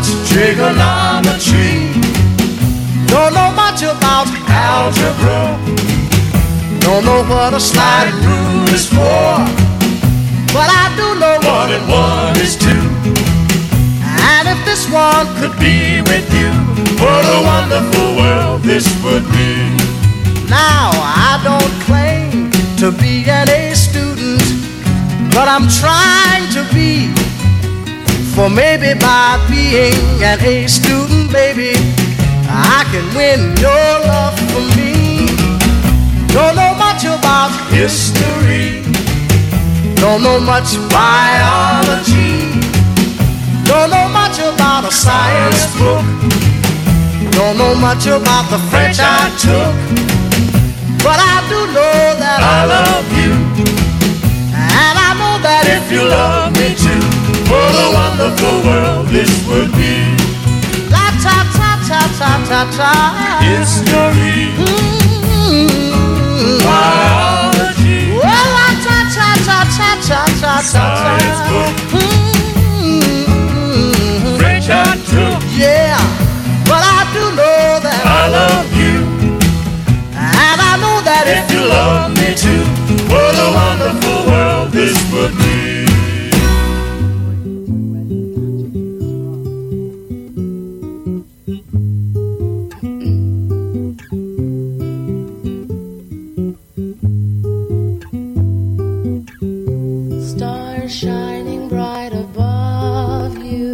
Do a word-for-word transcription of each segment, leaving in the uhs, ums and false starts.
trigonometry. Don't know much about algebra. Don't know what a slide rule is for. But I do know one and one is two. And if this one could be with you, what a wonderful world this would be. Now I don't claim to be an A student, but I'm trying to be. For maybe by being an A student, baby, I can win your love for me. Don't know much about history. Don't know much biology. Don't know much about a science book. Don't know much about the French I took. But I do know that I love you. And I know that if you love me too, what a wonderful world this would be. La ta ta ta ta ta ta. History. Mm-hmm. Biology. Well, la ta ta ta ta ta ta ta. Science book. Mm-hmm. French I took. Yeah, but I do know that I love you. And I know that if you love me too, what a wonderful world this would be. Stars shining bright above you.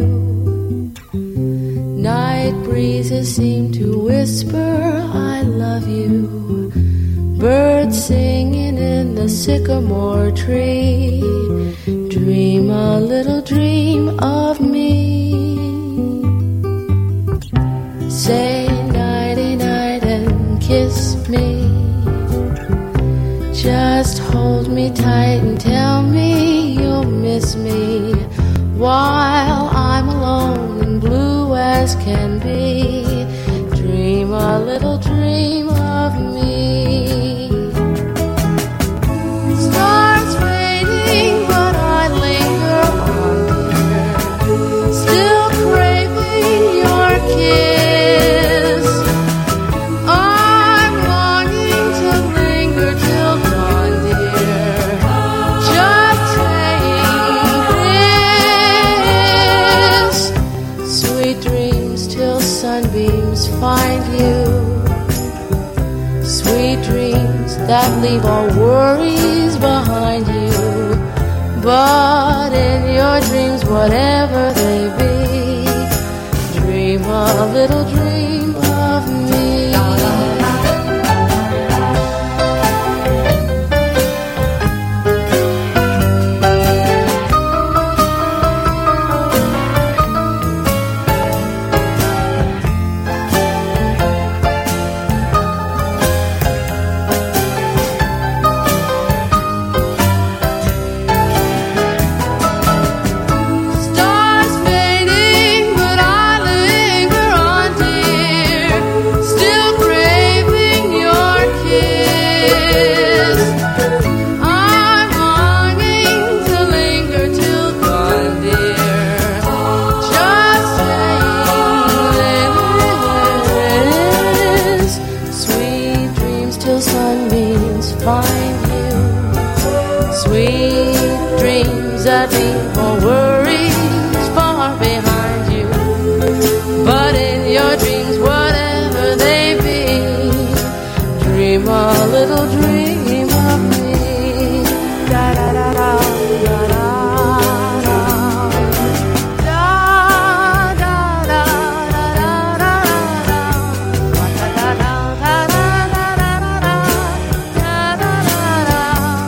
Night breezes seem to whisper, I love you. Birds singing in the sycamore tree. Dream a little dream of me. Say nighty night and kiss me. Just hold me tight and tell me you'll miss me while I'm alone and blue as can be. Dream a little dream of me. Stars fading, but I linger on, dear, still craving your kiss. I'm longing to linger till dawn, dear, just saying this. Sweet dreams till sunbeams find you. Sweet dreams that leave all worries behind you. But in your dreams, whatever they be, dream a little dream of me. Stars fading, but I linger on, dear, still craving your kiss. I'm longing to linger till dawn, dear, just saying this. Sweet dreams till sunbeams find you. Sweet dreams that leave all worries far behind you. But in your dreams, whatever they be, dream a little dream of me. Da da da da da da da. Da da da da da da da. Da da da da da da da da. Da da da da.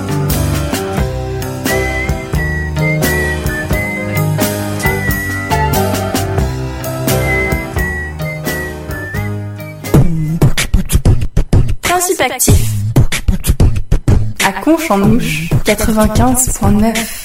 Principe actif. À Conche-en-Ouche, quatre-vingt-quinze virgule neuf.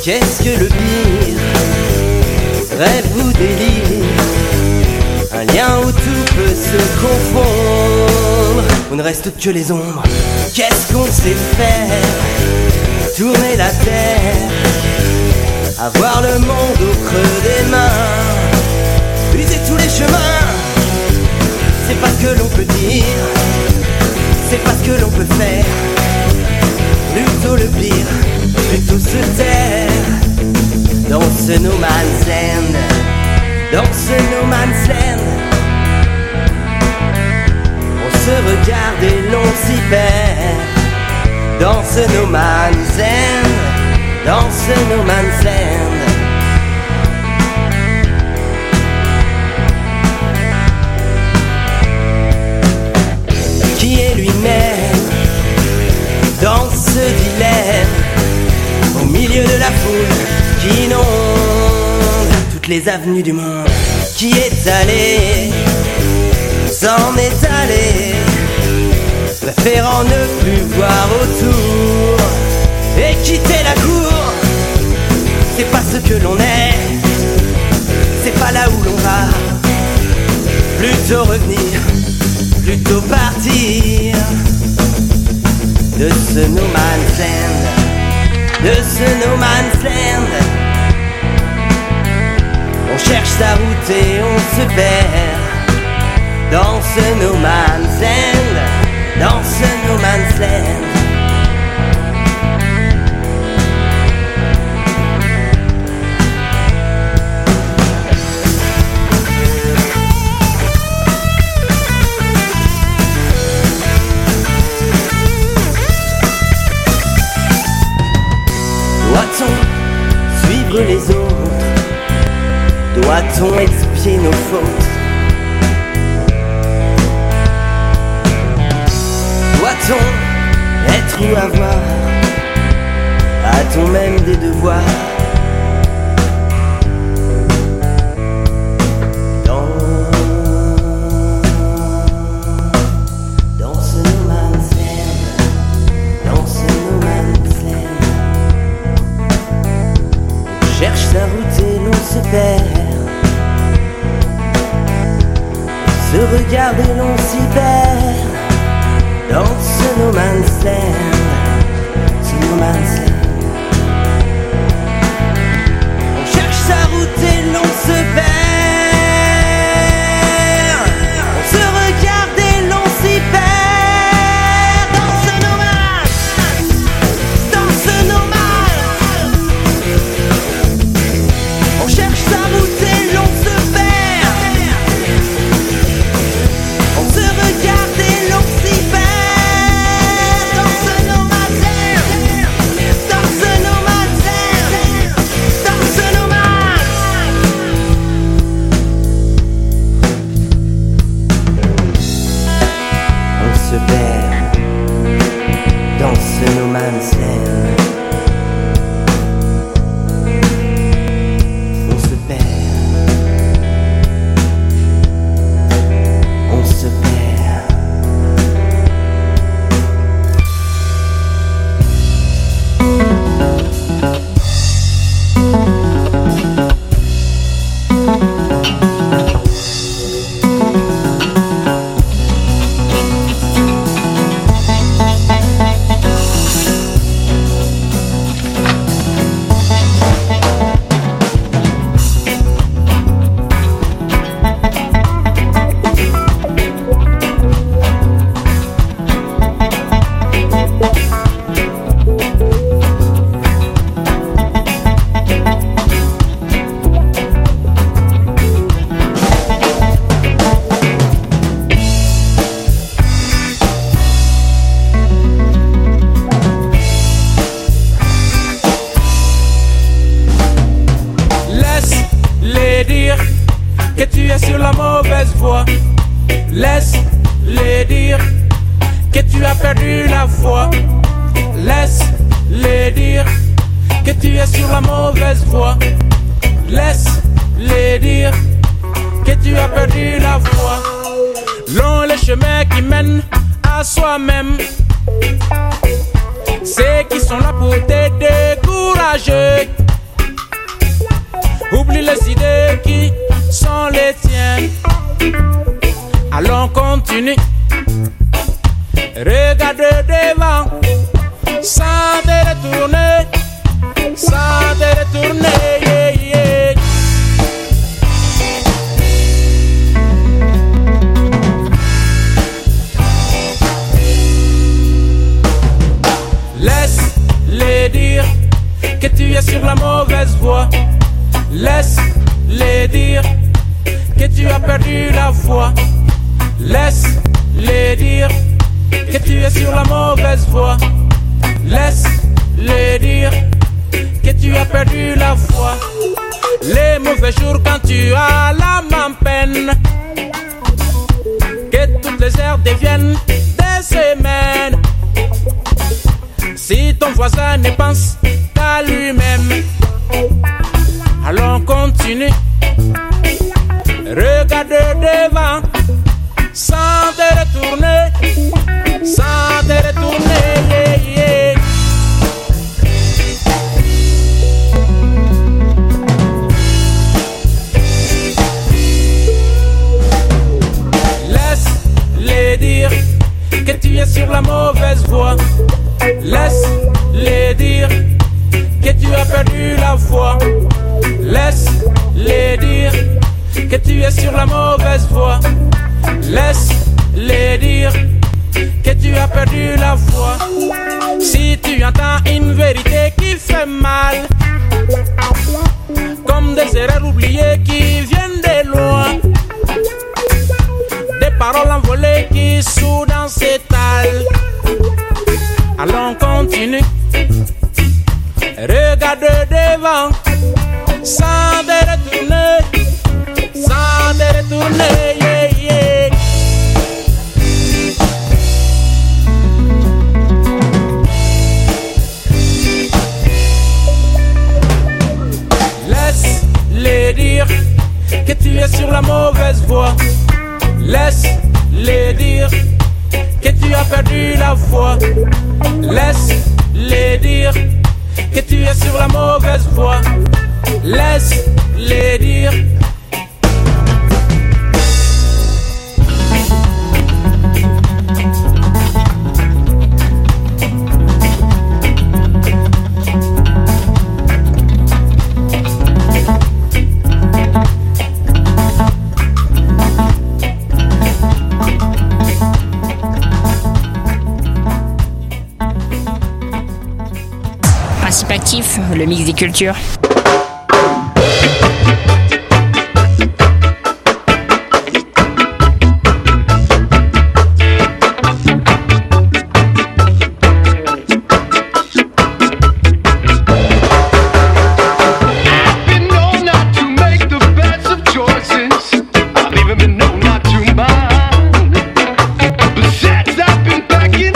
Qu'est-ce que le pire? Rêve ou délire? Un lien où tout peut se confondre, où ne reste que les ombres. Qu'est-ce qu'on sait faire? Tourner la terre, avoir le monde au creux des mains, user tous les chemins. C'est pas ce que l'on peut dire, c'est pas ce que l'on peut faire. Plutôt le pire, plutôt se taire. Dans ce no man's land, dans ce no man's land, on se regarde et l'on s'y perd. Dans ce no man's land, dans ce no man's land. Qui est lui-même dans ce dilemme, au milieu de la foule qui inonde toutes les avenues du monde? Qui est allé, s'en est allé, préférant ne plus voir autour et quitter la cour. C'est pas ce que l'on est, c'est pas là où l'on va. Plutôt revenir, plutôt partir de ce no man's land, de ce no man's land. On cherche sa route et on se perd dans ce no man's land, dans ce no man's land. Doit-on suivre les autres? Doit-on expier nos fautes? Doit-on être ou avoir? A-t-on même des devoirs? Dans, dans ce no man's land, dans ce no man's land, on cherche sa route et l'on se perd. On se regarde et l'on s'y perd. Dans ce no man's land, ce no man's land, on cherche sa route et l'on se perd. On se regarde et l'on s'y perd. Dans ce no man's, dans ce no man's, on cherche sa route et l'on se perd. On se regarde et l'on s'y perd. Dans ce no man's land, on se perd, on se perd. Que tu es sur la mauvaise voie. Laisse-les dire que tu as perdu la foi. Laisse-les dire que tu es sur la mauvaise voie. Laisse-les dire que tu as perdu la foi. Long les chemins qui mènent à soi-même, ceux qui sont là pour te décourager. les idées qui sont les tiennes. Allons continue. Regarde devant, sans te retourner, sans te retourner. Yeah, yeah. Laisse-les dire que tu es sur la mauvaise voie. Laisse-les dire que tu as perdu la foi. Laisse-les dire que tu es sur la mauvaise voie. Laisse-les dire que tu as perdu la foi. Les mauvais jours quand tu as la main peine, que toutes les heures deviennent des semaines. Si ton voisin ne pense qu'à lui-même, allons continue. Regarde devant, sans te retourner, sans te retourner. Yeah, yeah. Laisse-les dire que tu es sur la mauvaise voie. Laisse-les dire que tu as perdu la foi. Laisse-les dire que tu es sur la mauvaise voie. Laisse-les dire que tu as perdu la foi. Si tu entends une vérité qui fait mal, comme des erreurs oubliées qui viennent de loin, des paroles envolées qui soudain s'étalent, allons continue. Regarde devant, sans te retourner, sans te retourner. Yeah, yeah. Laisse-les dire que tu es sur la mauvaise voie. Laisse-les dire que tu as perdu la foi. Laisse-les dire que tu es sur la mauvaise voie. Laisse-les dire. Actif, le mix des cultures.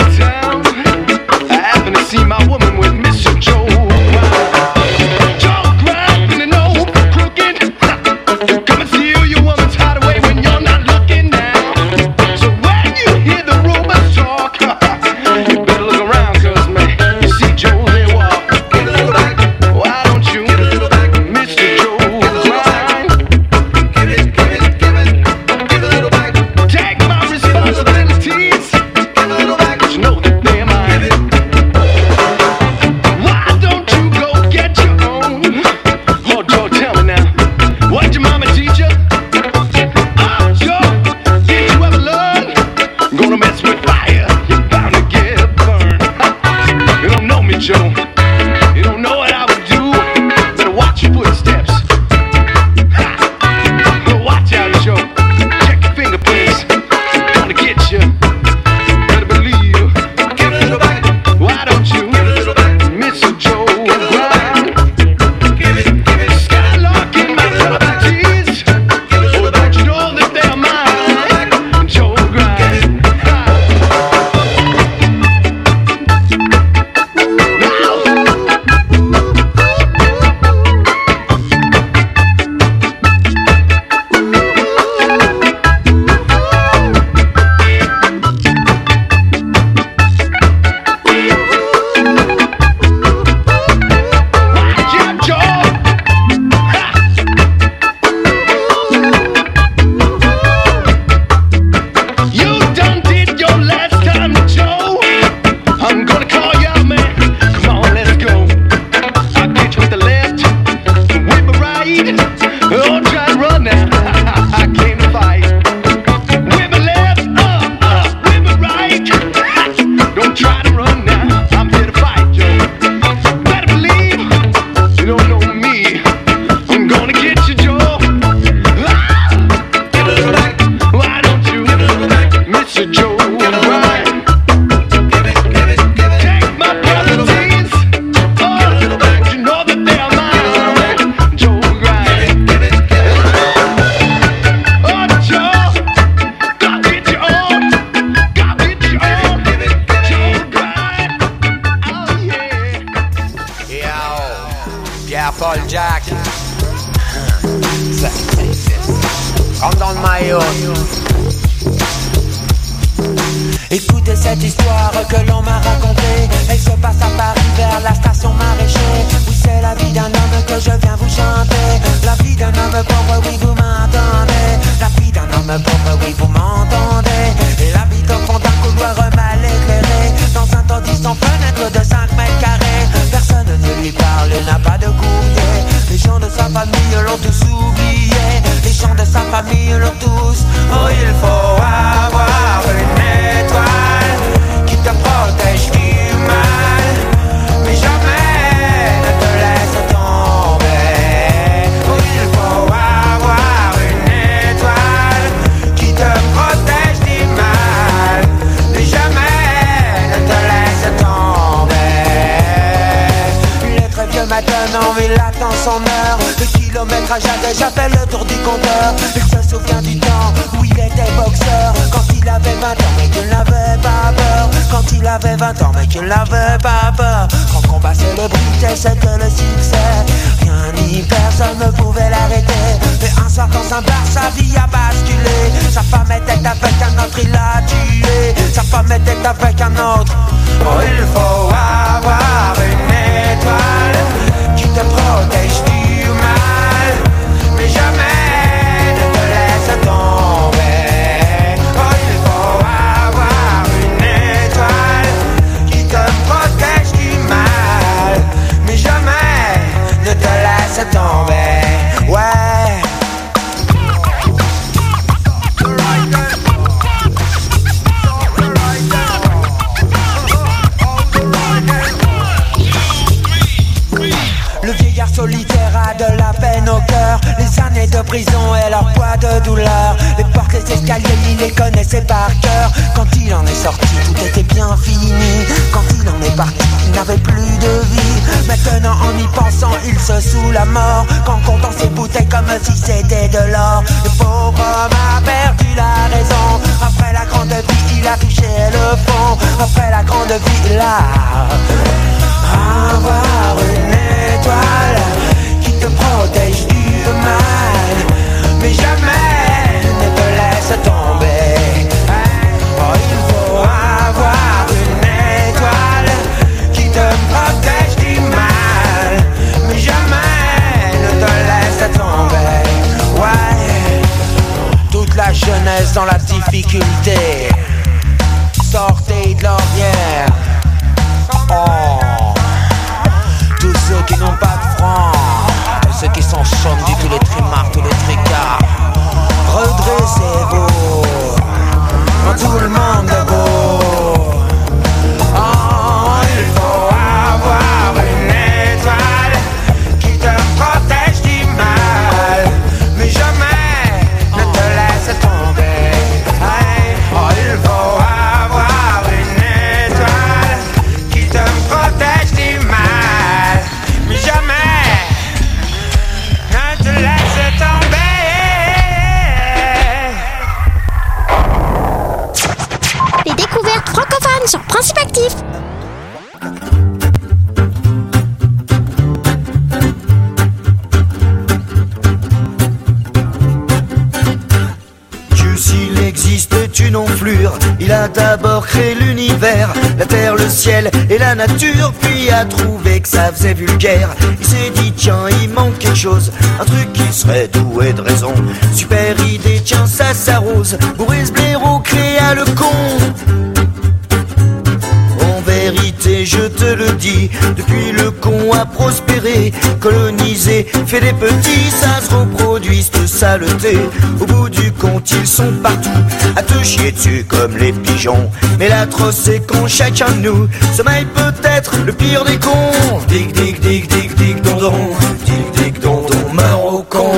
See my woman with Mister Joe. Jump! frère Paul Jack. Ça, ça existe. Comme dans le maillot. Écoutez cette histoire que l'on m'a racontée. Elle se passe à Paris vers la station Maraîcher, où c'est la vie d'un homme que je viens vous chanter. La vie d'un homme pauvre, oui vous m'entendez. La vie d'un homme pauvre, oui vous m'entendez. Il habite au fond d'un couloir mal éclairé, dans un taudis sans fenêtre de cinq mètres carrés. Personne ne lui parle, il n'a pas de courrier. Les gens de sa famille l'ont tous oublié. Les gens de sa famille l'ont tous. Oh, il faut avoir une étoile qui te protège du mal, mais jamais ne te laisse tomber. Oh, il faut avoir une étoile qui te protège du mal, mais jamais ne te laisse tomber. Il est très vieux maintenant, il attend son heure. Le kilométrage a déjà fait le tour du compteur. Il se souvient du temps où il était boxeur, quand il avait vingt ans mais qu'il n'avait pas peur. Quand il avait vingt ans mais qu'il n'avait pas peur. Quand combat célébrité c'était le succès, rien ni personne ne pouvait l'arrêter. Mais un soir dans un bar sa vie a basculé. Sa femme était avec un autre, il l'a tué. Sa femme était avec un autre. Oh, il faut avoir une étoile qui te protège du mal, mais jamais ne te laisse tomber. Oh, il faut avoir une étoile qui te protège du mal, mais jamais ne te laisse tomber. Ouais. Le vieillard solitaire a de la peine au cœur. Les années de prison et leur poids de douleur. Les portes, les escaliers, il les connaissait par cœur. Quand il en est sorti, tout était bien fini. Quand il en est parti, il n'avait plus de vie. Maintenant en y pensant, il se saoule la mort. Qu'en comptant ses bouteilles comme si c'était de l'or. Le pauvre homme a perdu la raison. Après la grande vie, il a touché le fond. Après la grande vie, il a avoir une étoile qui te protège du mal, mais jamais ne te laisse tomber. Oh, il faut avoir une étoile qui te protège du mal, mais jamais ne te laisse tomber. Ouais, toute la jeunesse dans la difficulté, sortez de l'ornière. Oh, tous ceux qui n'ont pas de francs, tous ceux qui sont chômés, tous les trimards, tous les tricards, redressez-vous, tout le monde debout. Oh, il faut avoir une étoile qui te protège du mal, mais jamais ne te laisse tomber. Oh, il faut avoir une étoile qui te protège du mal, mais jamais ne te laisse tomber. Les découvertes francophones sur Principe Actif. Dieu s'il existe est une enflure. Il a d'abord créé l'univers, la terre, le ciel et la nature. Puis a trouvé que ça faisait vulgaire. Il s'est dit tiens il manque quelque chose, un truc qui serait doué de raison. Super idée, tiens ça s'arrose. Boris Blaireau créa le con. En vérité je te le dis, depuis le con a prospéré, colonisé, fait des petits, ça se reproduit cette saleté. Au bout du compte ils sont partout, à te chier dessus comme les pigeons. Mais l'atroce c'est quand chacun de nous sommeille peut-être le pire des cons. Dig dig dig dig dig dondon, dig dig dondon meurt au con.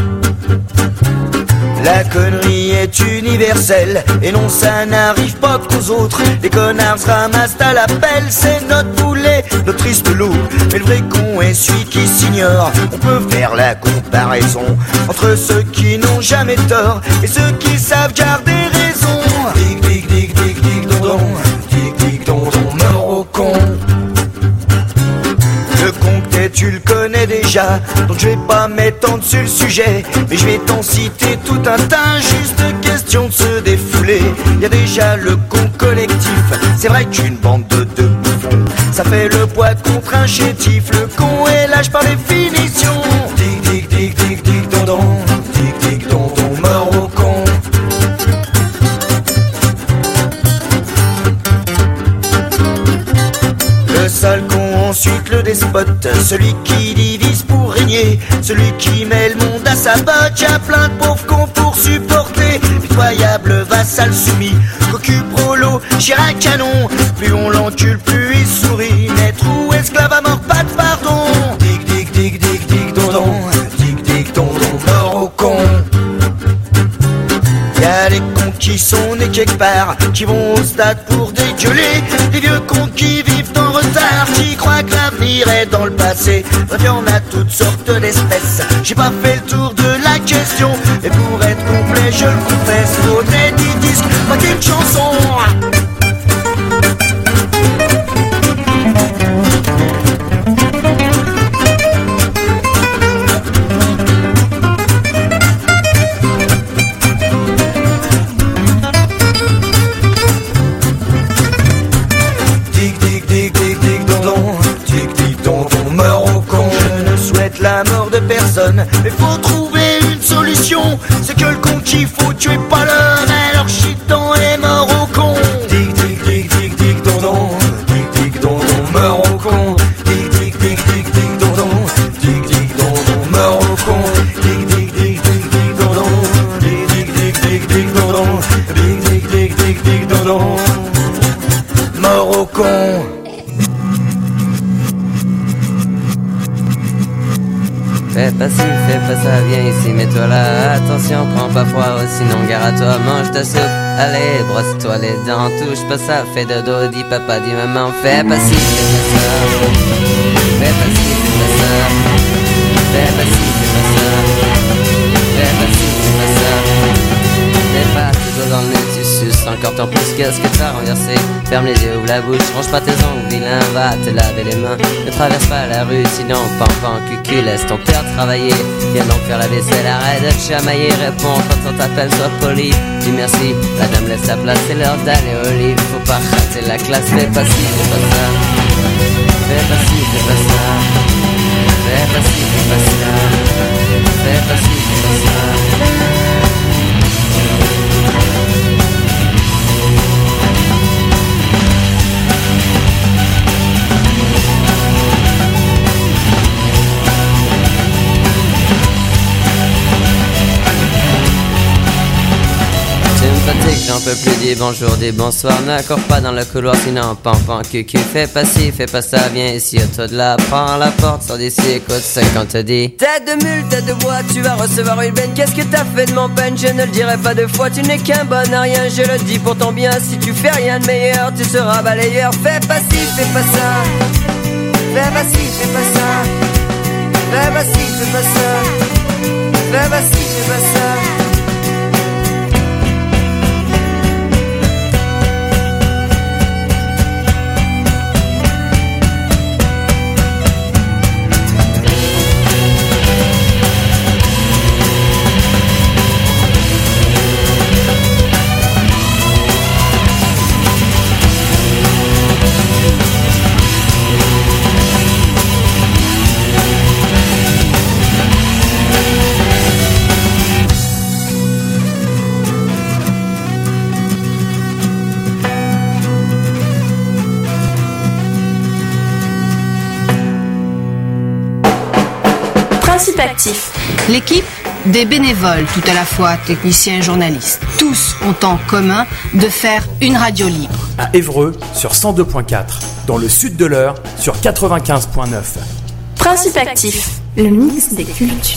La connerie est universelle, et non ça n'arrive pas qu'aux autres. Les connards se ramassent à l'appel, c'est notre boulet, notre triste loup. Mais le vrai con est celui qui s'ignore. On peut faire la comparaison entre ceux qui n'ont jamais tort et ceux qui savent garder raison. Dig dig dig dig dig dondon, dig dig dondon meurt au con. Le con que t'es tu le connais connais déjà, donc je vais pas m'étendre sur le sujet, mais je vais t'en citer tout un tas, juste question de se défouler. Y a déjà le con collectif, c'est vrai qu'une bande de deux bouffons, ça fait le poids contre un chétif. Le con est lâche par définition. Tic tic tic tic tic dondon, tic tic dondon, mort au con. Le sale con, ensuite le despote, celui qui divise pour régner, celui qui met le monde à sa botte. Y'a plein de pauvres cons pour supporter, pitoyable vassal soumis, cocu prolo, Chirac canon. Plus on l'encule, plus il sourit, maître ou esclave à mort, pas de pardon. Tic tic tic tic tic dondon, tic tic dondon, mort au con. Y'a les cons qui sont nés quelque part, qui vont au stade pour dégueuler, des vieux cons qui vivent en retard, qui croient que l'avenir est dans le passé. Bref, y'en a toutes sortes d'espèces, j'ai pas fait le tour de la question, et pour être complet je le confesse, faudrait dix disques, pas qu'une chanson. La mort de personne, mais faut trouver une solution. C'est que le con qu'il faut tuer pas l'heure, alors chitant est mort au con. Tic tic tic tic tic dondon, tic tic dondon, mort au con. Tic tic tic tic tic dondon, tic tic dondon, mort au con. Tic tic tic tic tic dondon, tic tic tic tic tic dondon, tic tic tic tic tic dondon, mort au con. Fais pas ci, fais pas ça, viens ici, mets-toi là. Attention, prends pas froid, sinon gare à toi, mange ta soupe. Allez, brosse-toi les dents, touche pas ça, fais dodo, dis papa, dis maman. Fais pas ci, fais pas ça. Fais pas ci, fais pas ça. Fais pas ci, fais pas ça. Fais pas ci, fais pas ça. N'es pas toujours dans le nez, tu suces encore tant plus. Qu'est-ce que t'as renversé? Ferme les yeux, ouvre la bouche, range pas tes ongles, vilain, va te laver les mains. Ne traverse pas la rue, sinon pan pan cucu, laisse ton père travailler. Viens donc faire la vaisselle, arrête de te chamailler. Réponds quand on t'appelle, sois poli. Dis merci, la dame laisse la place, c'est l'heure d'aller au lit. Faut pas rater la classe, fais pas ci, fais pas ça. Fais pas ci, fais pas ça. Fais pas ci, fais pas ça. Fais pas ci, fais pas ça. J'en peux plus, dis bonjour, dis bonsoir. N'accours pas dans le couloir, sinon pan pan cucu. Fais pas ci, fais pas ça, viens ici, autour de là. Prends la porte, sors d'ici, écoute ce qu'on te dit. Tête de mule, tête de bois, tu vas recevoir une benne. Qu'est-ce que t'as fait de mon peine? Je ne le dirai pas deux fois. Tu n'es qu'un bon à rien, je le dis pour ton bien. Si tu fais rien de meilleur, tu seras balayeur. Fais pas ci, fais pas ça. Fais pas ci, fais pas ça. Fais pas ci, fais pas ça. Fais pas ci, fais pas ça. Principe actif. L'équipe des bénévoles, tout à la fois techniciens et journalistes, tous ont en commun de faire une radio libre. À Évreux sur cent deux point quatre, dans le sud de l'Eure sur quatre-vingt-quinze point neuf. Principe actif, le mix des cultures.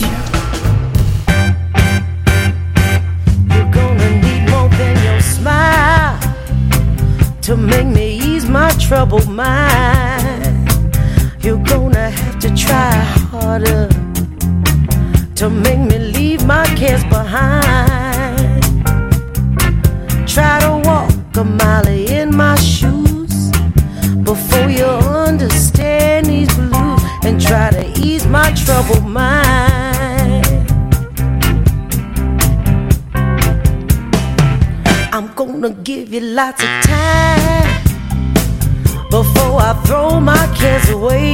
You're gonna need more than your smile to make me ease my troubled mind. You're gonna have to try harder to make me leave my cares behind. Try to walk a mile in my shoes before you understand these blues, and try to ease my my troubled mind. I'm gonna give you lots of time before I throw my cares away.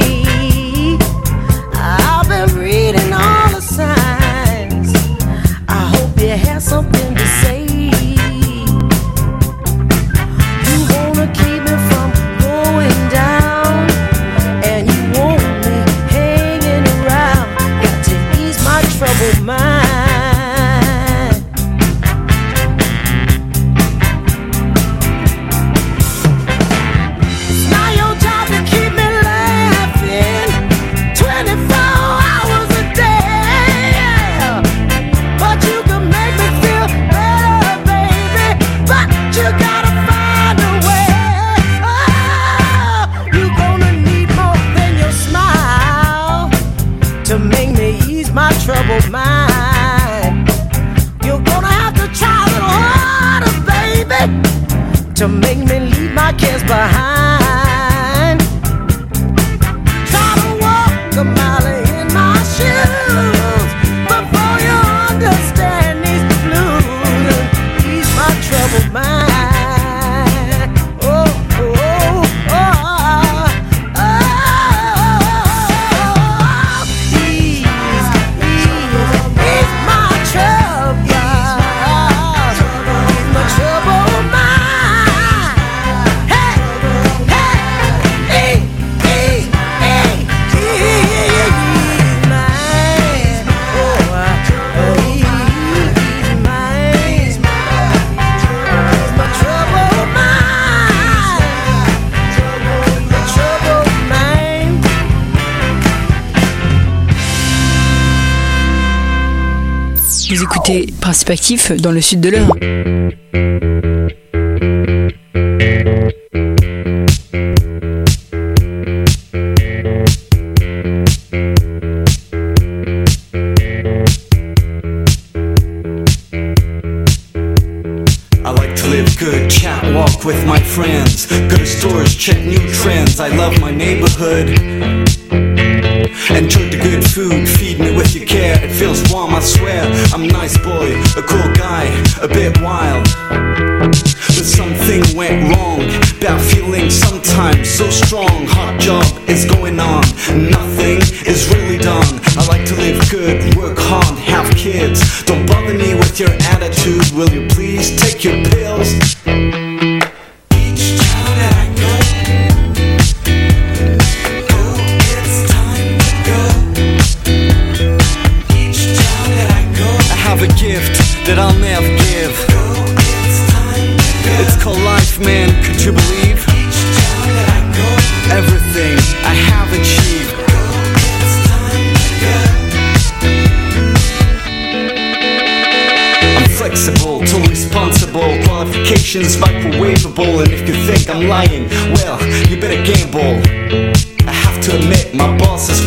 I've been reading all the signs. I hope you have something to say. You wanna keep me from going down, and you want me hanging around. Got to ease my troubled mind. Troubled mind. You're gonna have to try a little harder, baby, to make me leave my cares behind. Try to walk a mile in my shoes before you understand these blues and ease my troubled mind. Vous écoutez Principe Actif dans le sud de l'Eure. Good chat, walk with my friends. Go to stores, check new trends. I love my neighborhood. Enjoy the good food, feed me with your care. It feels warm, I swear. I'm a nice boy, a cool guy, a bit wild. But something went wrong. Bad feeling sometimes so strong. Hot job is going on. Nothing is really done. I like to live good, work hard, have kids. Don't bother me with your attitude. Will you please take your pills? A gift that I'll never give. It's called life, man, could you believe? Everything I have achieved. I'm flexible, totally responsible. Qualifications microwavable. And if you think I'm lying, well, you better gamble. I have to admit, my boss is